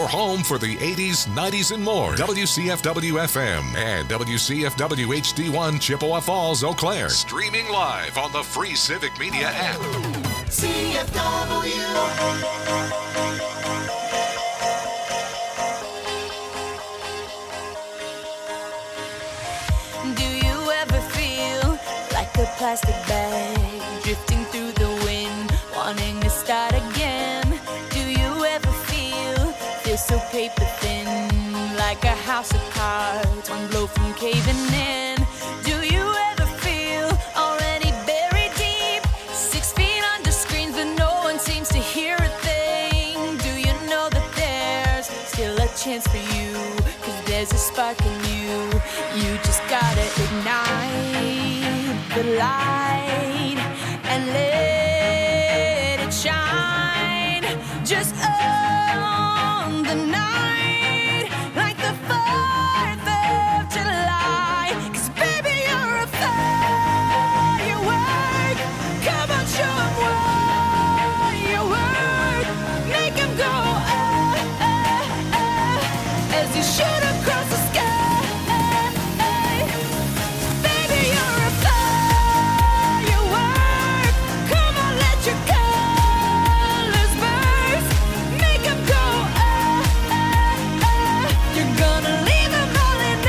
home for the 80s, 90s, and more. WCFW-FM and WCFW HD1 Chippewa Falls, Eau Claire. Streaming live on the free Civic Media app. CFW. Do you ever feel like a plastic bag drifting through the wind, wanting to start again? Do you ever feel so paper thin, like a house of cards, one blow from caving in? Do you ever feel already buried deep, 6 feet under screens, but no one seems to hear a thing? Do you know that there's still a chance for you, 'cause there's a spark in you? You just gotta ignite the light and let it shine. Just on the night, like the 4th of July. 'Cause baby, you're a firework. Come on, show 'em what you work. Make 'em go, as you shoot across the sky. Baby, you're a firework. Come on, let your colors burst. Make 'em go, you're gonna leave 'em all in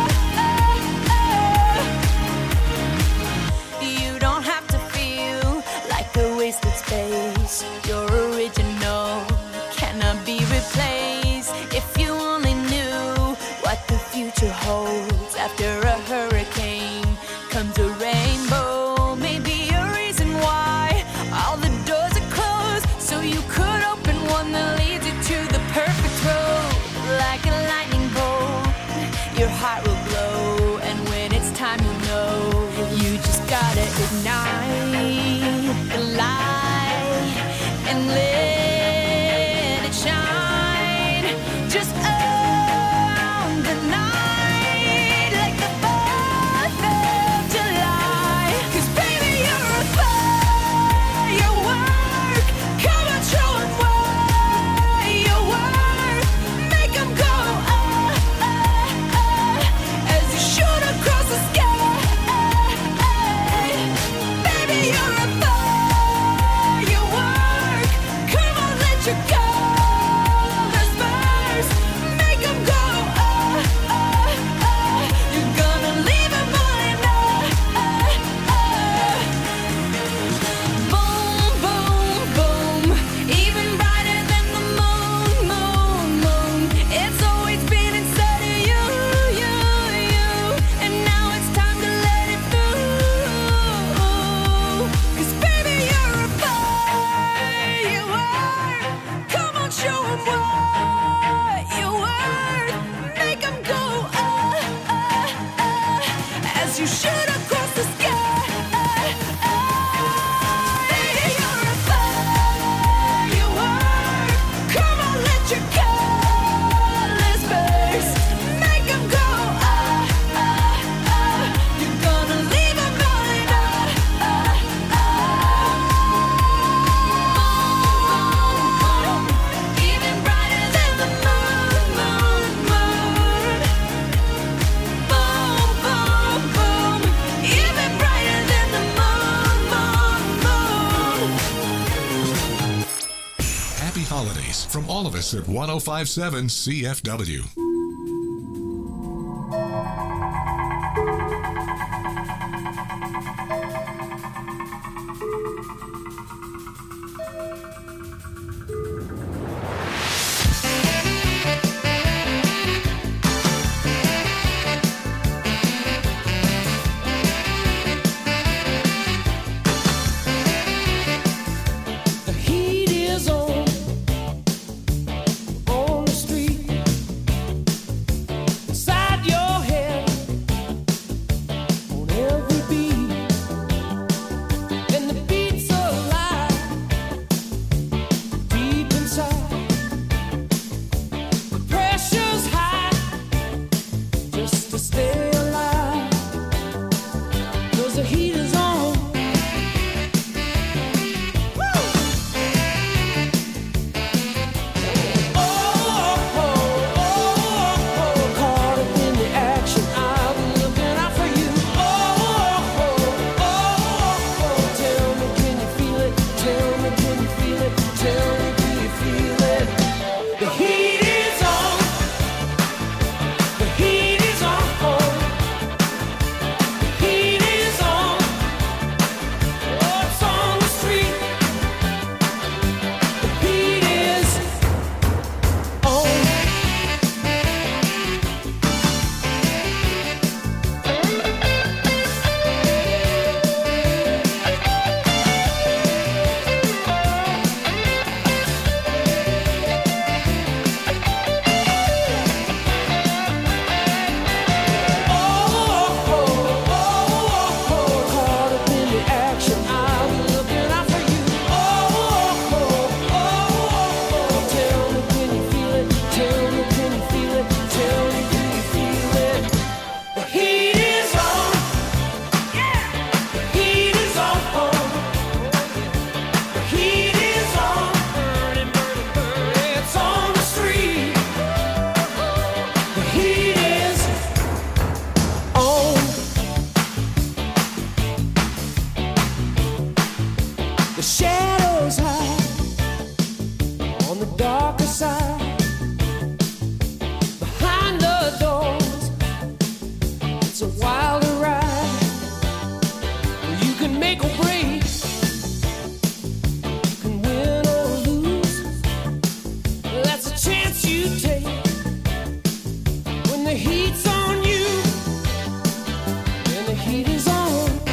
You don't have to feel like a wasted space. You're original, cannot be replaced. If you only knew what the future holds. After a hurricane comes a rainbow. Maybe a reason why all the doors are closed, so you could open one that leads you to the perfect road. Like a lightning bolt, your heart will glow, and when it's time, you'll know. You just gotta ignite the light and let it shine. Just on the night, like the 4th of July. 'Cause baby, you're a firework. Come on, show 'em what you work. Make 'em go, as you shoot across the sky. Baby, you're a firework. Come on, let your colors burst. Make 'em go, you're gonna leave 'em all in Boom, boom, boom. Even brighter than the moon, moon, moon. It's always been inside of you, you, you. And now it's time to let it through. 'Cause baby, you're a firework. Come on, show 'em what you worth. Make 'em go, as you shoot across the sky. Baby, you're a firework. Come on, let your colors burst. Make 'em go, you're gonna leave 'em all in Even brighter than the moon, moon, moon. Boom, boom, boom. Even brighter than the moon, moon, moon. Happy holidays from all of us at 1057 CFW. The heat is on the street. shadows hide on the darker side. Behind the doors, it's a wilder ride. You can make or break, you can win or lose. That's a chance you take when the heat's on you, and the heat is on.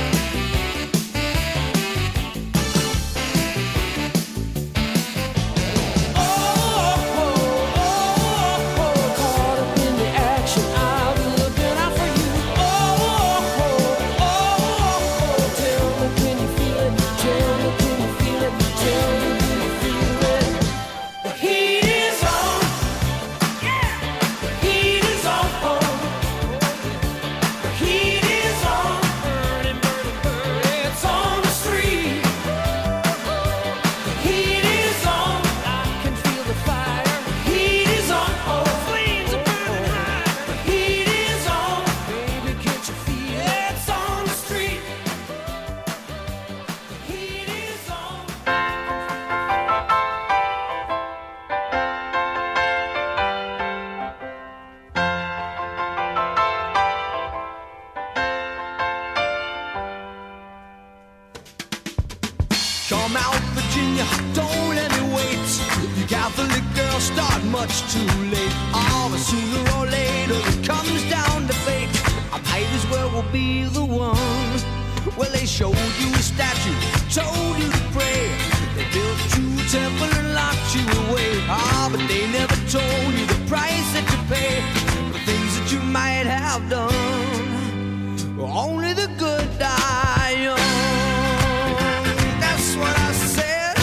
Come out, Virginia, don't let me wait. You Catholic girls start much too late. Oh, but sooner or later it comes down to fate. I might as well be the one. Well, they showed you a statue, told you to pray. They built you a temple and locked you away. Ah, but they never told you the price that you pay for things that you might have done. Only the good die young. That's what I said.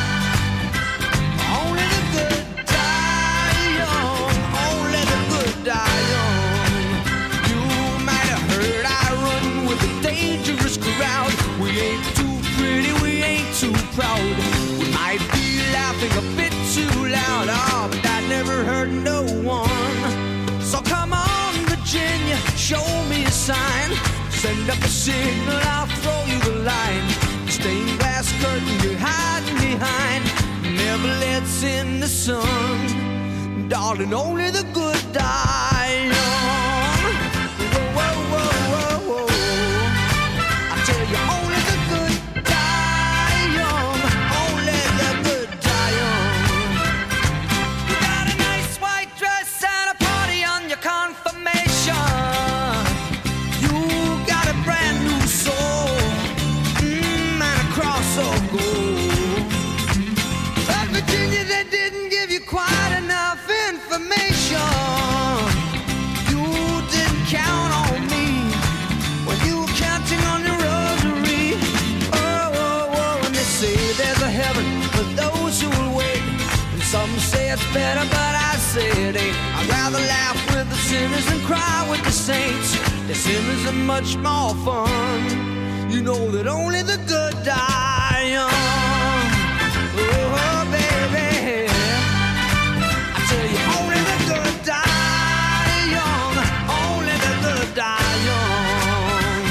Only the good die young. Only the good die young. You might have heard I run with a dangerous crowd. We ain't too pretty, we ain't too proud. We might be laughing a bit too loud. Oh, but that never hurt no one. So come on, Virginia, show me a sign. Send up a signal, I'll throw you the line. The stained glass curtain you're hiding behind never lets in the sun. Darling, only the good die young. Whoa, whoa, whoa, whoa, whoa. I tell you, only the good die young. Only the good die young. You got a nice white dress and a party on your confirmation. But Virginia, they didn't give you quite enough information. You didn't count on me when you were counting on your rosary. Oh, oh, oh, and they say there's a heaven for those who will wait. And some say it's better, but I say it ain't. I'd rather laugh with the sinners than cry with the saints. The sinners are much more fun. You know that only the good die young. Oh, baby, I tell you, only the good die young. Only the good die young.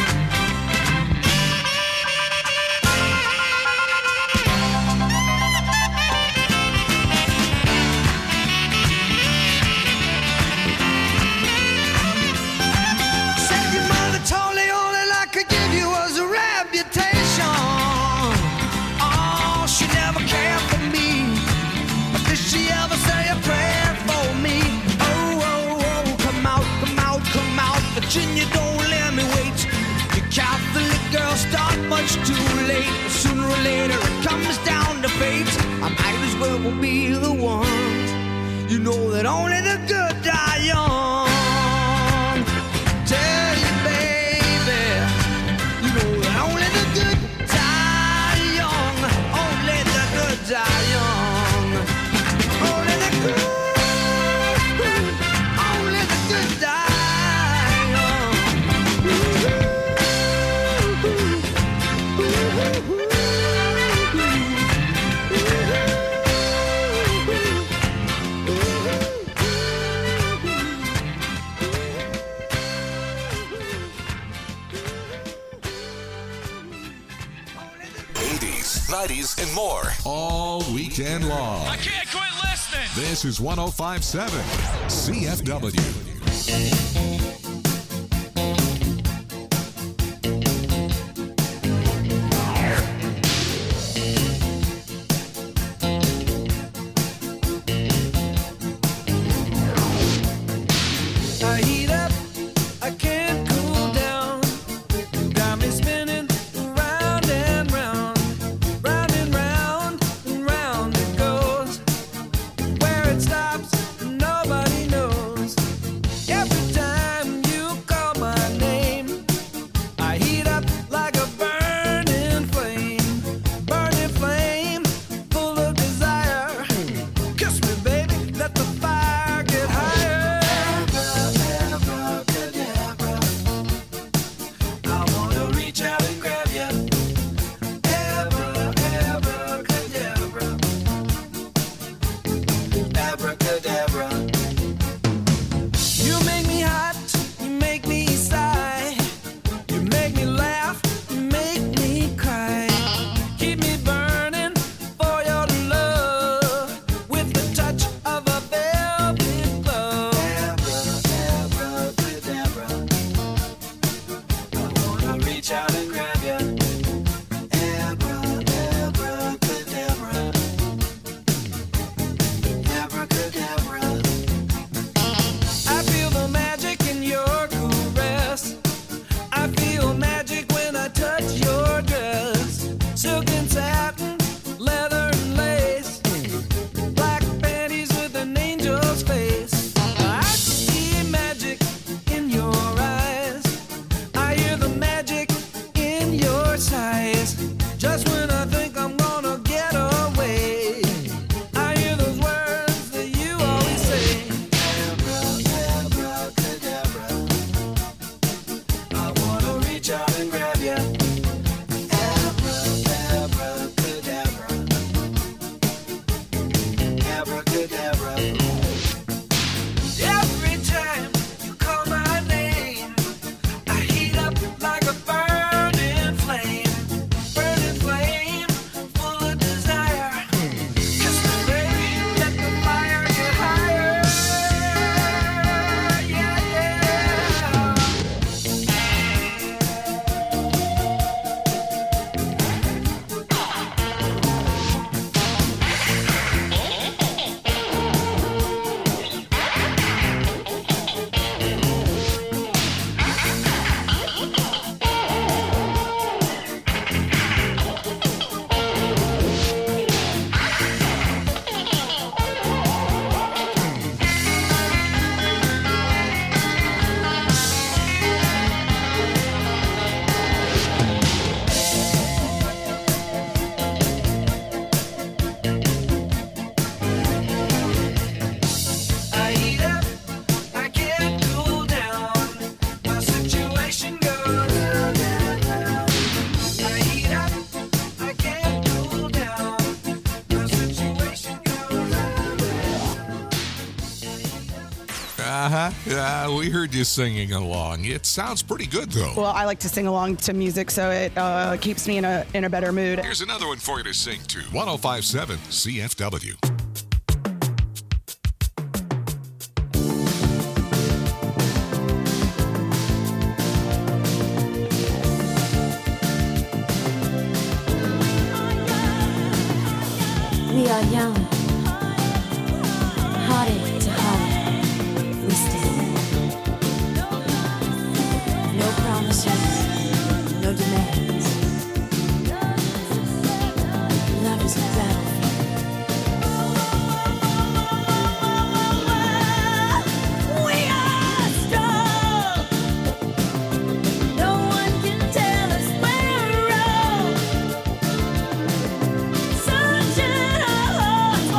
Said your mother told you all that I could give you was a reputation. Oh, she never cared for me, but did she ever say a prayer for me? Oh, oh, oh, come out, come out, come out, Virginia, don't let me wait. You Catholic girls start much too late. Sooner or later it comes down to fate. I might as well be the one. You know that only the good die young. Tell you, baby, you know that only the good die young. Only the good die young. Only the good, only the good die young. Ooh, ooh, ooh, ooh, ooh. 90s, and more. All weekend long. I can't quit listening. This is 105.7 CFW. I heat up, I can't cool down. You got me spinning round and round, round and round and round it goes. Where it stops, nobody knows. Every time you call my name, I heat up like a burning flame, full of desire. Kiss me, baby, let the fire get higher. I wanna reach out and grab you. Abracadabra. You make me hot, you make me sigh. You make me laugh, you make me cry. Keep me burning for your love with the touch of a velvet glove. Abracadabra. I wanna reach out and grab you. Abracadabra. Abracadabra. I feel the magic in your caress. I feel magic when I touch your dress. Silk and satin, leather and lace. Black panties with an angel's face. I see magic in your eyes. I hear the magic in your sighs. Just when I think I'm gonna get away, I hear those words that you always say. Abracadabra. I wanna reach out and grab you. Abracadabra. Abracadabra. Every time you call my name, I heat up like a burning flame, full of desire. Kiss me, baby, let the fire get higher. Yeah, yeah. I heat up, I can't cool down. My situation goes round and round. I heat up, I can't cool down. My situation goes round and Yeah, we heard you singing along. It sounds pretty good, though. Well, I like to sing along to music, so it keeps me in a better mood. Here's another one for you to sing to. 105.7 CFW. We are young, heartache to heartache, we stand. No promises, no demands. Love is a battlefield. We are strong. No one can tell us we're wrong. Sunshine, our hearts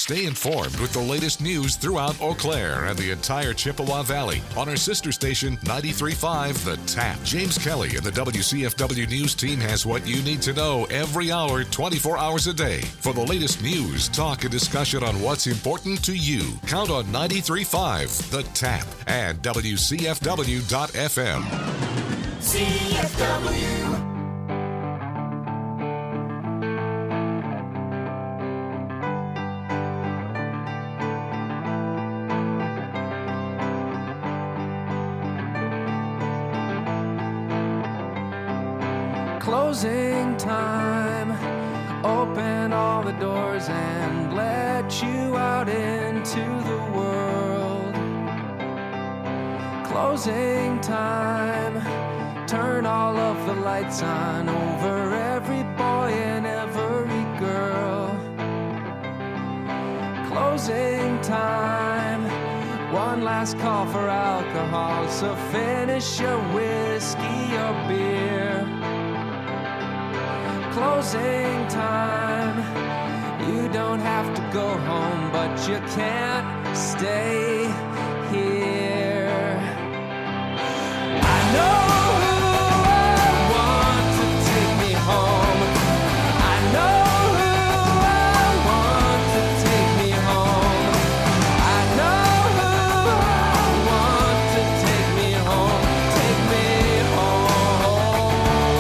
Stay informed with the latest news throughout Eau Claire and the entire Chippewa Valley on our sister station 93.5 The Tap. James Kelly and the WCFW News team has what you need to know every hour, 24 hours a day. For the latest news, talk, and discussion on what's important to you, count on 93.5 The Tap and WCFW.FM. CFW. Closing time. Open all the doors and let you out into the world. Closing time. Turn all of the lights on over every boy and every girl. Closing time. One last call for alcohol, so finish your whiskey or beer. Closing time. You don't have to go home, but you can't stay here. I know who I want to take me home. I know who I want to take me home. I know who I want to take me home. Take me home.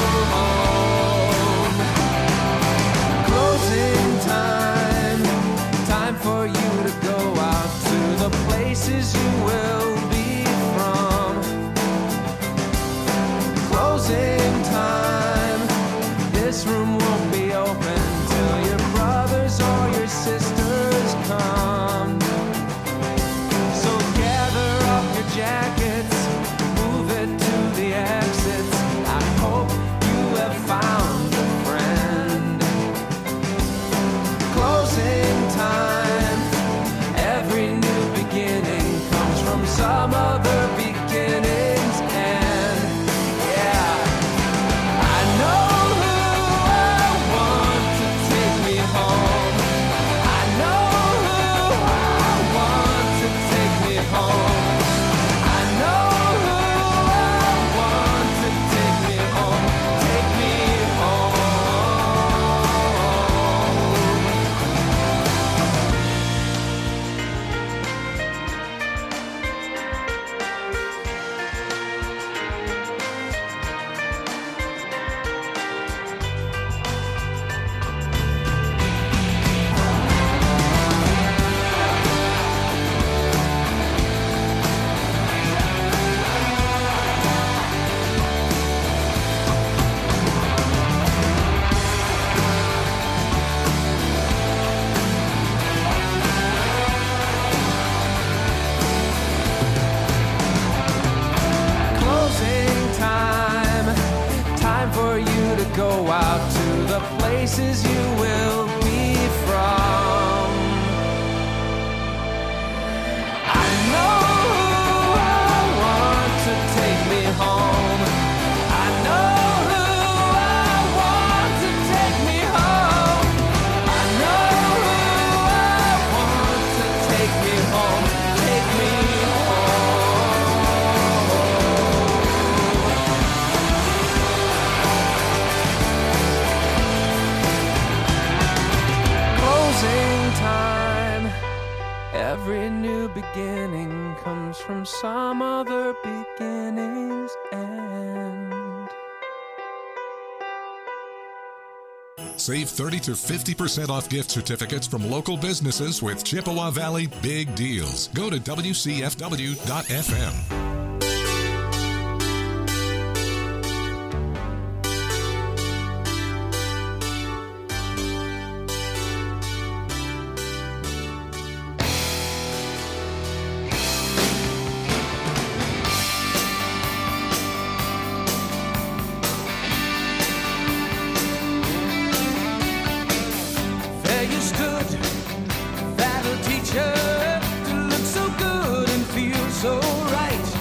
Closing time. Time for you to go out to the places you will be from. Closing time. This room won't be open till your brothers or your sisters come. So gather up your jackets, move it to the exits. I hope you have found a friend. Closing time. Every new beginning comes from some other beginning's end. Yeah. I know who I want to take me home. I know who I want to take me home. I know who I want to take me home. Take me home. Closing time. Time for you to go out to the places you will be from. I know who I want to take me home. I know who I want to take me home. I know who I want to take me home. Take me home. Closing time. Every new beginning comes from some other beginning's end. Save 30 to 50% off gift certificates from local businesses with Chippewa Valley Big Deals. Go to WCFW.FM. There you stood, that'll teach you to look so good and feel so right.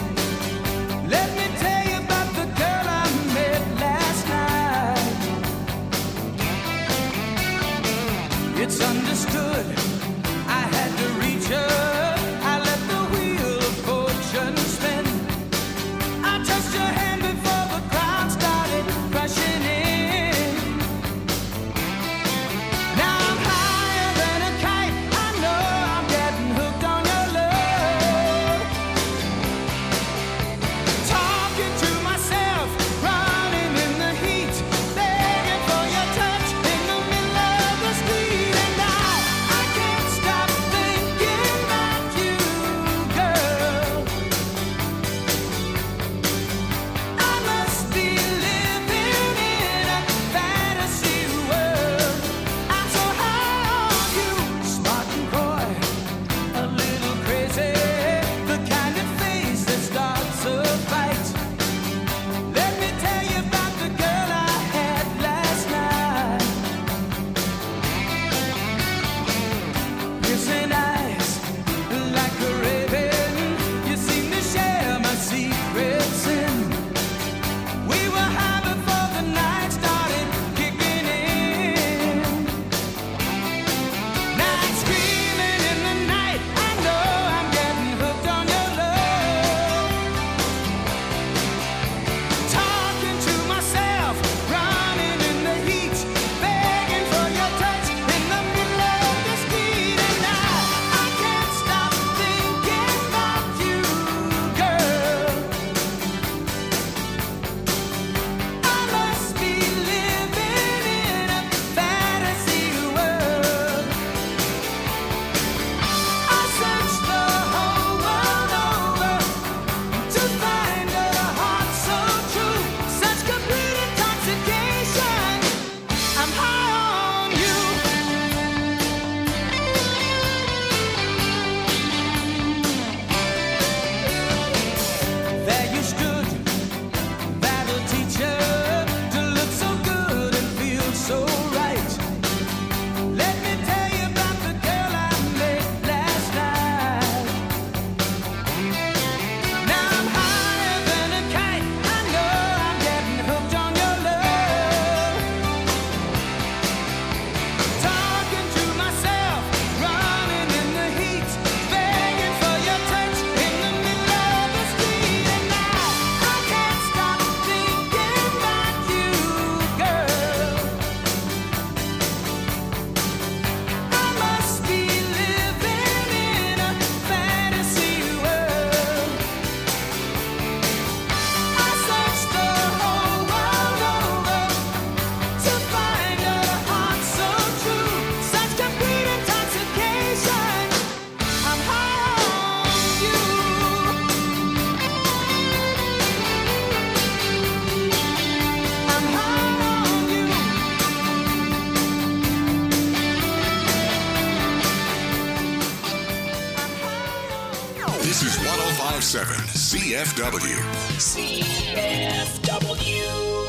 This is 105.7 CFW. CFW.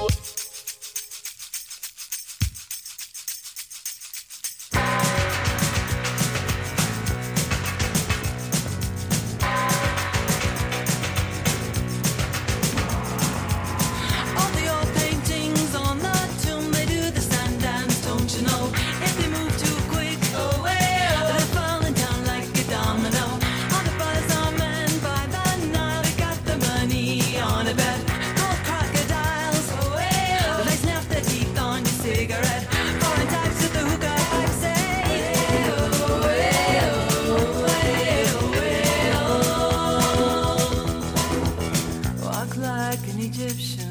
All the old paintings on the tomb, they do the sand dance, don't you know? If they move too quick, they're falling down like a domino. All the buzz are men by the Nile, they got the money on a bet. Gold crocodiles, they snap their teeth on your cigarette. Foreign types with the hookah pipe say, walk like an Egyptian.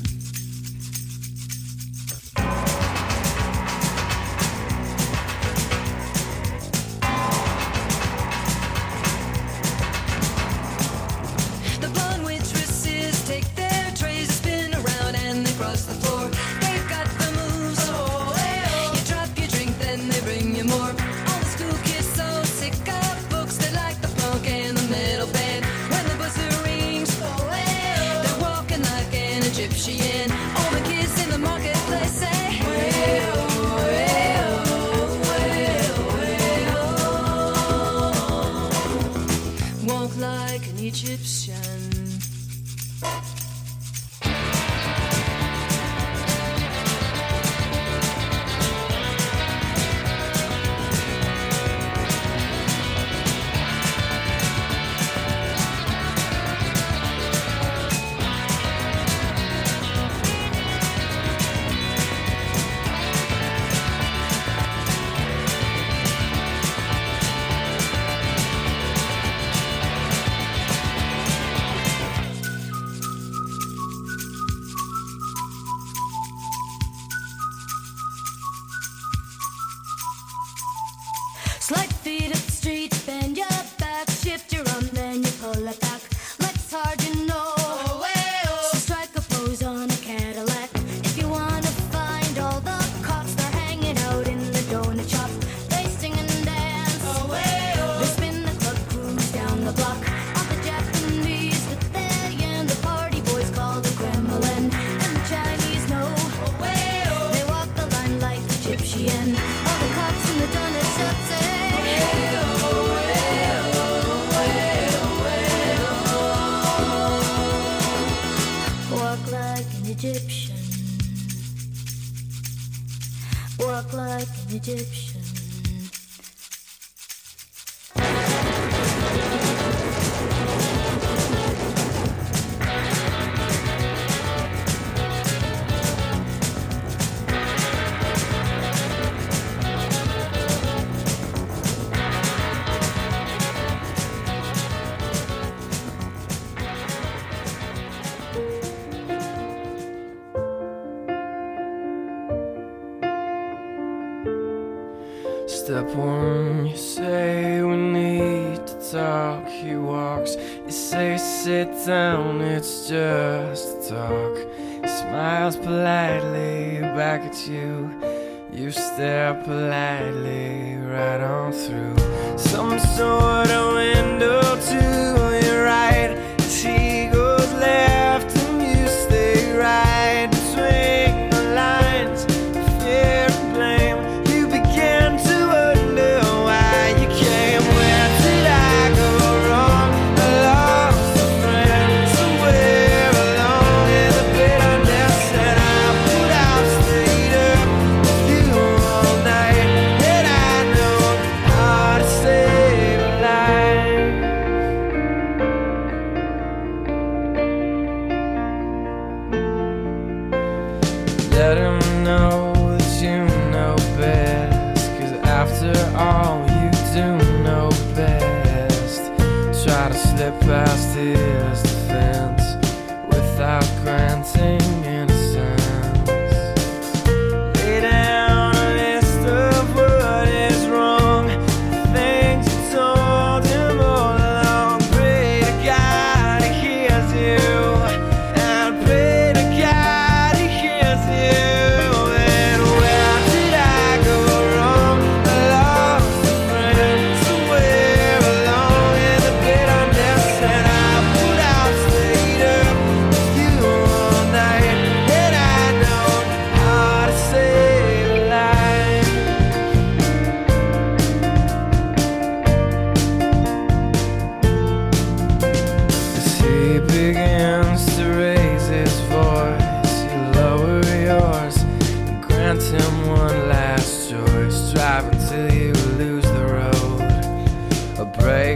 The blonde waitresses take their trays, spin around and they cross the floor. They've got the moves. You drop your drink, then they bring you more. All the school kids so sick of books, they like the punk and the metal band. When the buzzer rings, they're walking like an Egyptian. All the kids in the marketplace say, walk like an Egyptian. Slide feet up the street, bend your back, shift your arm, then you pull it back. Legs hard, you know. So strike a pose on a Cadillac. If you wanna find all the cops, they're hanging out in the donut shop. They sing and dance. They spin the club, cruise down the block. All the Japanese with their yen, the party boys call the Kremlin, and the Chinese know. They walk the line like Egyptian. All the cops in the donut shop say, walk like an Egyptian. Walk like an Egyptian. Step one, you say we need to talk. He walks, you say sit down, it's just a talk. He smiles politely back at you. You stare politely right on through some sort of window to your right. As he goes left and you stay right between the lines of fear and blame. You begin to wonder why you came. Where did I go wrong? I lost a friend somewhere along in the bitterness, and I would have stayed up with you all night. And I know how to save a life. Let him know that you know best, 'cause after all you do know best. Try to slip past his defense without granting innocence. Lay down a list of what is wrong, the things you told him all along. Pray to God he hears you, and pray to God he hears you. And where did I go wrong? I lost a friend somewhere along in the bitterness,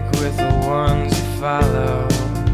take with the ones you follow.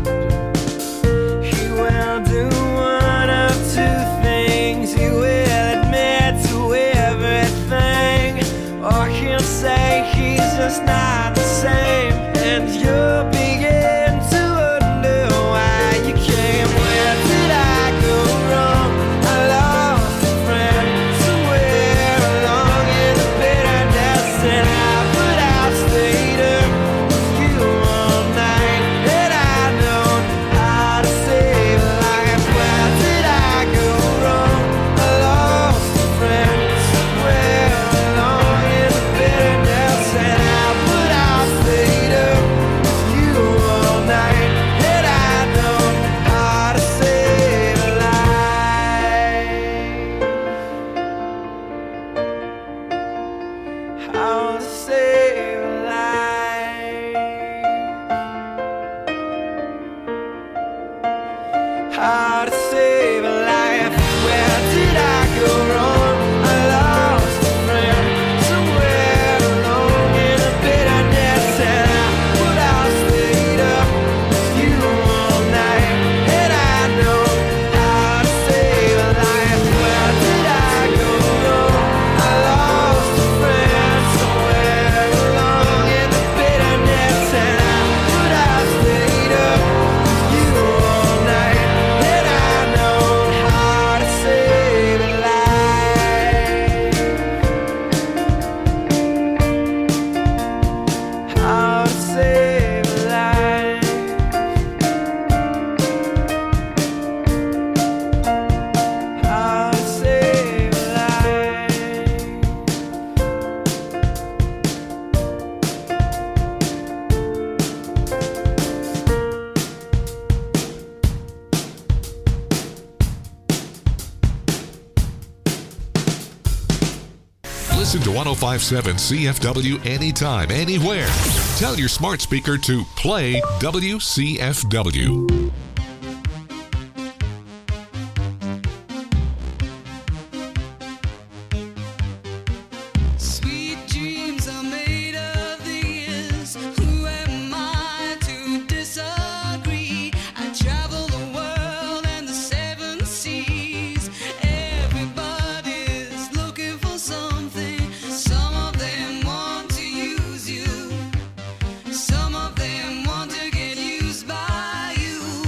He will do one of two things. He will admit to everything, or he'll say he's just not the same, and you'll begin to wonder why you came. Where did I go wrong? I lost a friend somewhere along in the bitterness, and I stayed up with you all night, and I know how to save a life. Where did I go wrong? I lost a friend somewhere along in the bitterness, and I stayed up with you all night, and I know how to save a life. How to save a life. How to save a life. Where did I go wrong? I lost a friend somewhere along in the bitterness, and I stayed up with you all night, and I know how to save a life. Where did I go wrong? I lost a friend somewhere along in the bitterness, and I stayed up with you all night, and I know how to save a life. How to save a life. How to save a life. Listen to 1057 CFW anytime, anywhere. Tell your smart speaker to play WCFW. Sweet dreams are made of these. Who am I to disagree? I travel the world and the seven seas. Everybody's looking for something. Some of them want to use you. Some of them want to get used by you.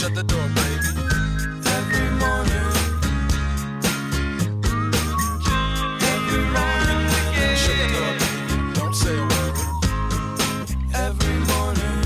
at the door, baby. Every morning. Every morning again. Shut the door, baby. Don't say a word. Every morning.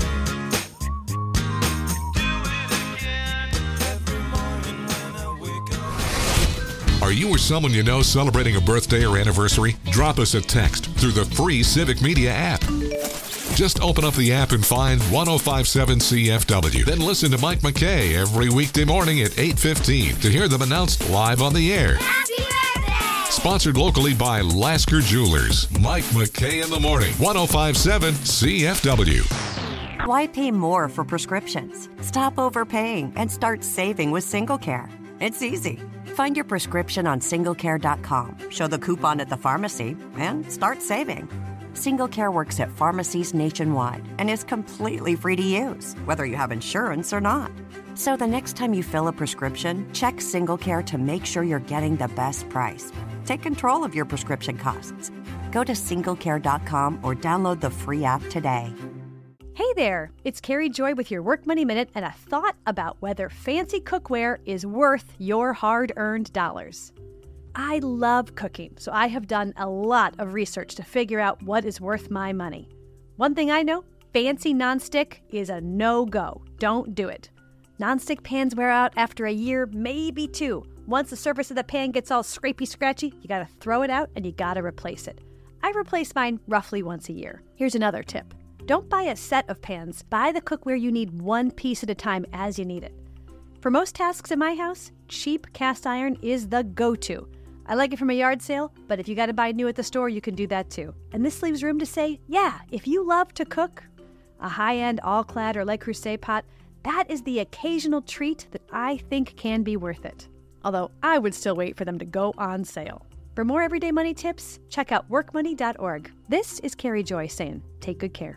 Do it again. Every morning when I wake up. Are you or someone you know celebrating a birthday or anniversary? Drop us a text through the free Civic Media app. Just open up the app and find 1057 CFW. Then listen to Mike McKay every weekday morning at 8:15 to hear them announced live on the air. Happy birthday! Sponsored locally by Lasker Jewelers. Mike McKay in the morning. 1057 CFW. Why pay more for prescriptions? Stop overpaying and start saving with SingleCare. It's easy. Find your prescription on singlecare.com, show the coupon at the pharmacy, and start saving. SingleCare works at pharmacies nationwide and is completely free to use, whether you have insurance or not. So the next time you fill a prescription, check SingleCare to make sure you're getting the best price. Take control of your prescription costs. Go to singlecare.com or download the free app today. Hey there, it's Carrie Joy with your Work Money Minute and a thought about whether fancy cookware is worth your hard-earned dollars. I love cooking, so I have done a lot of research to figure out what is worth my money. One thing I know, fancy nonstick is a no-go. Don't do it. Nonstick pans wear out after a year, maybe two. Once the surface of the pan gets all scrapey-scratchy, you gotta throw it out and you gotta replace it. I replace mine roughly once a year. Here's another tip. Don't buy a set of pans. Buy the cookware you need one piece at a time as you need it. For most tasks in my house, cheap cast iron is the go-to. I like it from a yard sale, but if you got to buy new at the store, you can do that too. And this leaves room to say, yeah, if you love to cook, a high-end all-clad or Le Creuset pot, that is the occasional treat that I think can be worth it. Although I would still wait for them to go on sale. For more everyday money tips, check out workmoney.org. This is Carrie Joy saying, take good care.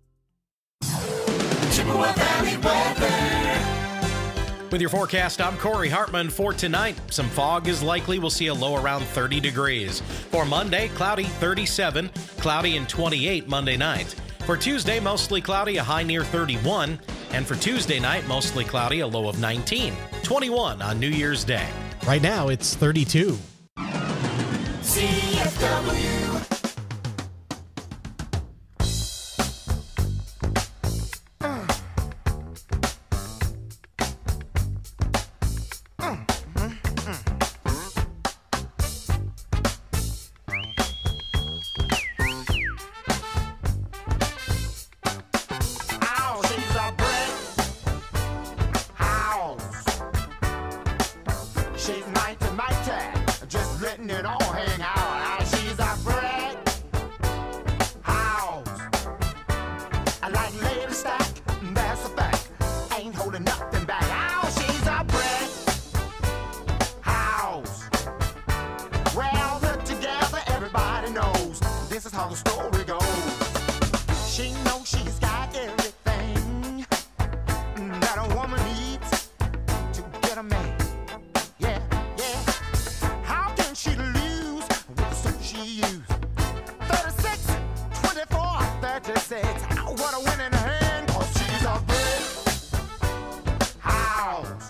Chippewa Valley weather. With your forecast, I'm Corey Hartman. For tonight, some fog is likely. We'll see a low around 30 degrees. For Monday, cloudy, 37, cloudy and 28 Monday night. For Tuesday, mostly cloudy, a high near 31. And for Tuesday night, mostly cloudy, a low of 19. 21 on New Year's Day. Right now, it's 32. CFW. She's mighty, mighty, just letting it all hang out. She's a bread house. I like lady stack, that's a fact. Ain't holding nothing back. She's a bread house. Well, put together, everybody knows this is how the story goes. She knows she's got everything that a woman needs to get a man. She lose with the suit she used. 36, 24, 36. What a winning hand, 'cause she's a brick house.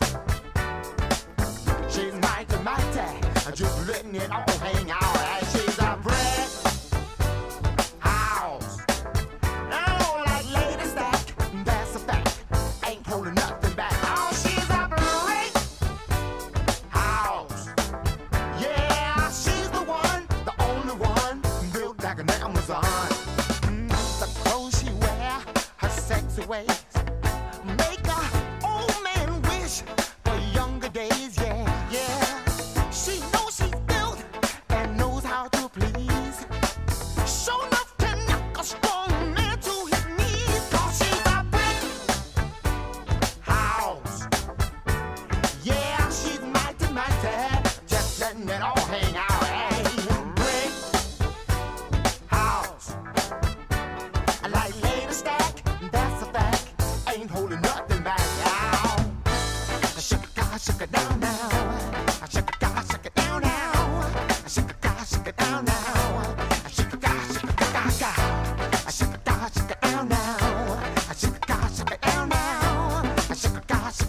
She's mighty, mighty, just letting it all hang out. And she's a brick house. Oh, like lady stack, that's a fact. Ain't holding nothing back. Oh, she's a brick house. Yeah, she's the one, the only one, built like an Amazon. The clothes she wear, her sexy ways, make a old man wish for younger days. Yeah, yeah. She knows she's built and knows how to please. Sure enough to knock a strong man to his knees. 'Cause she's a brick house. Yeah, she's mighty, mighty, just letting it all hang out. Hey, brick house. I like lady stack, that's a fact. Ain't holding nothing back. Shake it down now. Shake it down now. Shake it down now. Shake it down now. Shake it down now. Shake it down now. Shake it down now. Shake it down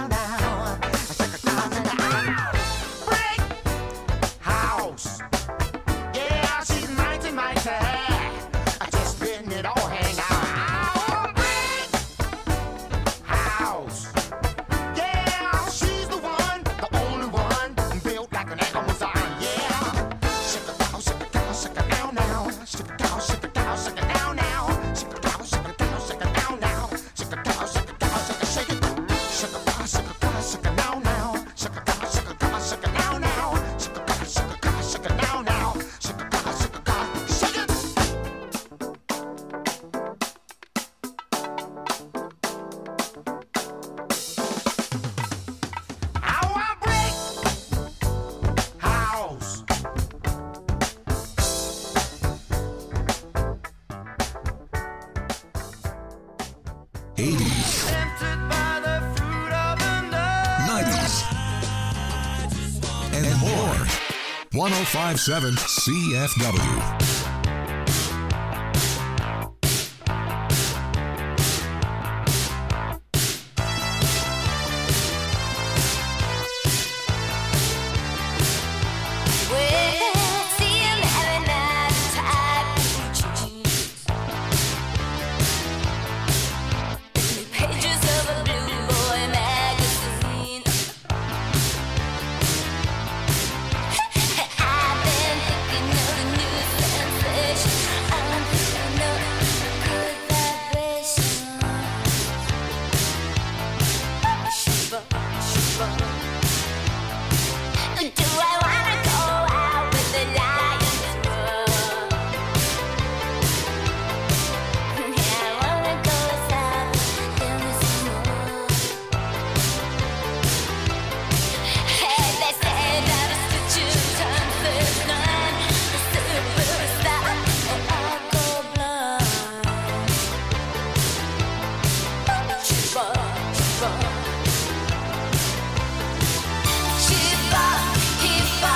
and more. 105.7 CFW. Keep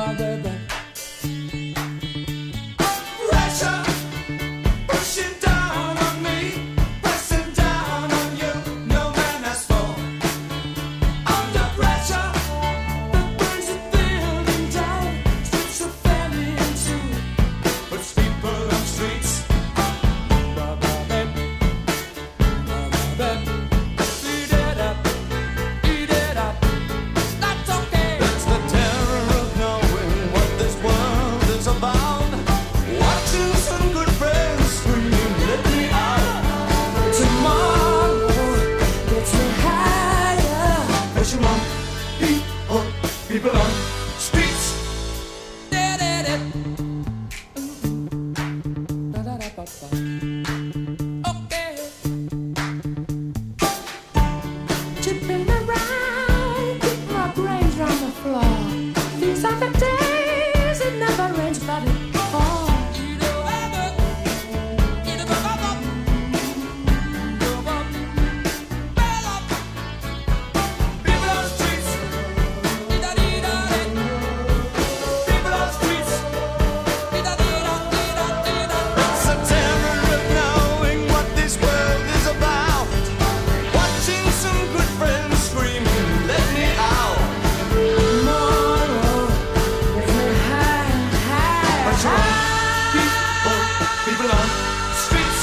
Pressure pushing down on me, pressing down on you. No man has fallen under pressure that burns it thin and down, strips the family in two, puts people on streets. Eat it up, eat it up. That's okay. That's the terror of knowing what this world is about. Watching some good friends scream, let me out. Tomorrow gets me higher. Pushing on people on streets. Okay. Chipping around, keep my brains round the floor. These are the days it never rains, but it falls. People on streets, people on streets. It's the terror of knowing what this world is about. Watching some good friends screaming, let me out. Tomorrow, gets me high. People on streets.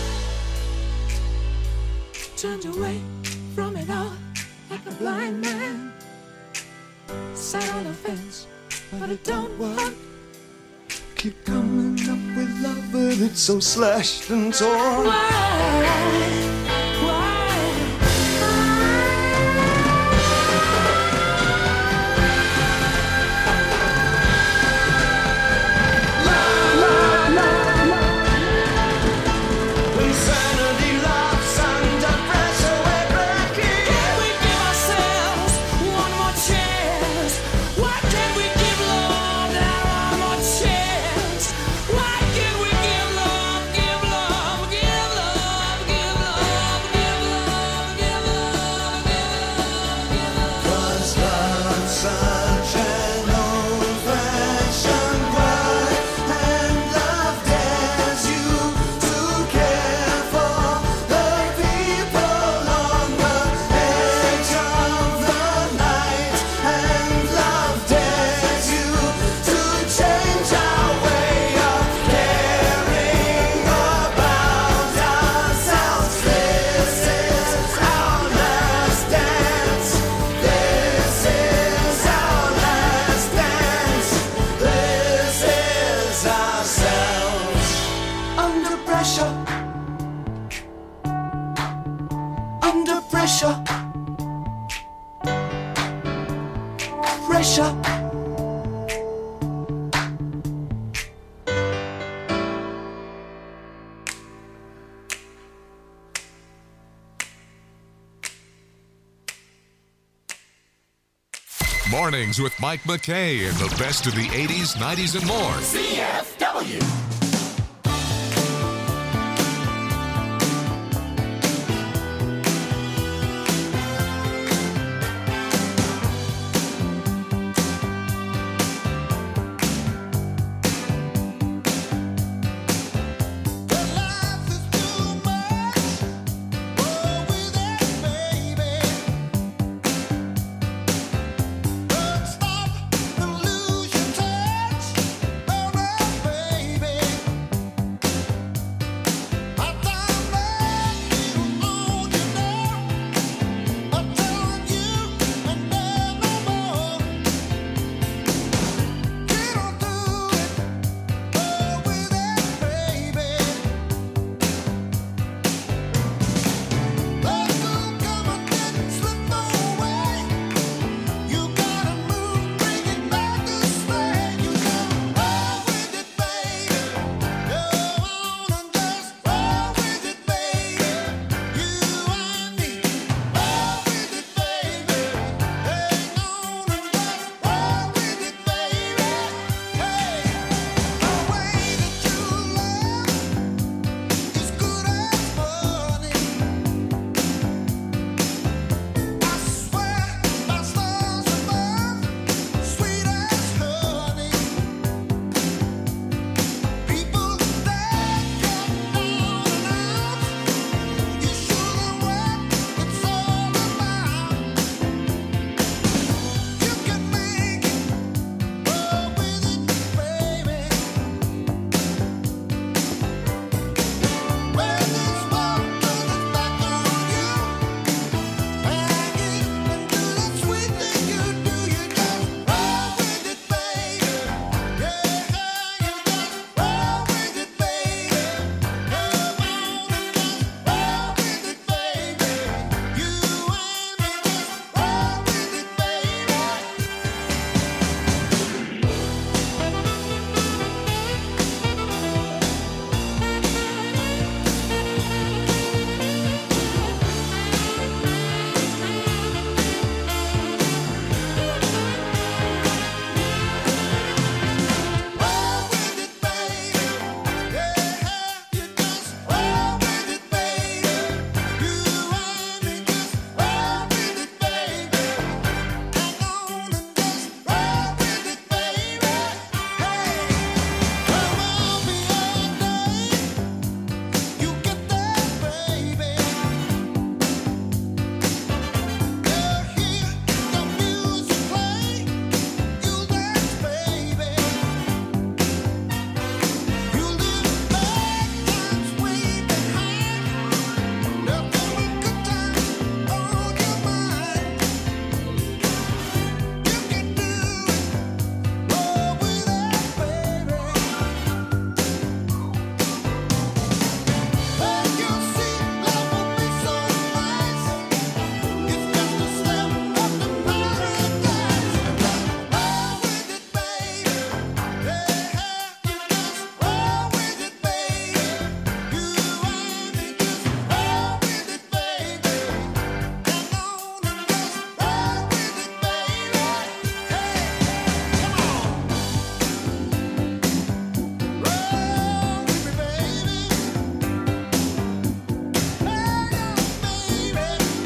Turned away from it all like a blind man. Sat on the fence, but it don't work. Keep coming up with love, but it's so slashed and torn. Insanity loves under pressure, we're breaking. Can we give ourselves one more chance? Why can't we give love that one more chance? Why can't we give love, give love, give love, give love, give love, give love, give love? 'Cause love's such an old-fashioned word, and love dares you to care for the people on the edge of the night, and love dares you to change our way of caring about ourselves. This is our last dance. This is our last dance. This is ourselves. Under pressure. Under pressure. Pressure. Mornings with Mike McKay and the best of the 80s, 90s, and more. CFW.